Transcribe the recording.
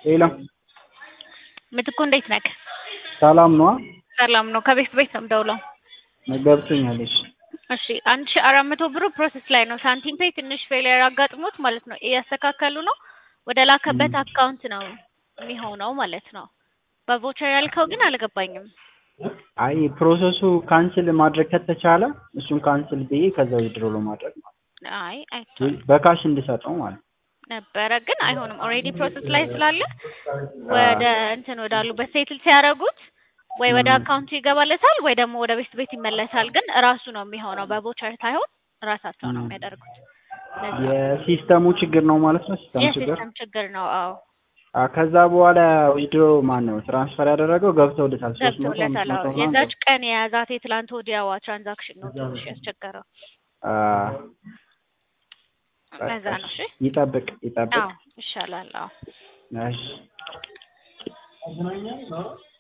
ሌላ ምትኩ እንዴት ነህ? ሰላም ነው? ሰላም ነው። ከቤት ነው የምደውለው። ገብቶኛል። እሺ 1400 ብሩ ፕሮሰስ ላይ ነው። ሳንቲም ፔይ ትንሽ ፌሊየር አጋጥሞት ማለት ነው እያስተካከሉ ነው። ወደ ላከበት አካውንት ነው የሚሆነው ማለት ነው። በቮቸር ያልከው ግን አልገባኝም። አይ ፕሮሰሱ ካንስል ማድረግ ከተቻለ እሱን ካንስል ብዬ ከዛው ዊድሮ ለማድረግ ማለት አይ አይቻልም በካሽ እንድሰጠው ማለት ነበረ ግን አይሆንም። ኦሬዲ ፕሮሰስ ላይ ስላለ ወደ እንትን ወዳሉበት ሴትል ሲያደርጉት ወይ ወደ አካውንቱ ይገባለታል ወይ ደግሞ ወደ ቤት ይመለሳል። ግን ራሱ ነው የሚሆነው በቮቸር ሳይሆን ራሳቸው ነው የሚያደርጉት። የሲስተሙ ችግር ነው ማለት ነው። የሲስተም ችግር ነው። አዎ ከዛ በኋላ ዊድሮ ማነው ትራንስፈር ያደረገው ገብተውልታል። 300 የዛች ቀን የያዛት የትላንት ወዲያዋ ትራንዛክሽን ነው ትንሽ ያስቸገረው። ለዛ ነው። እሺ ይጠብቅ። አዎ ይሻላል። አዎ እሺ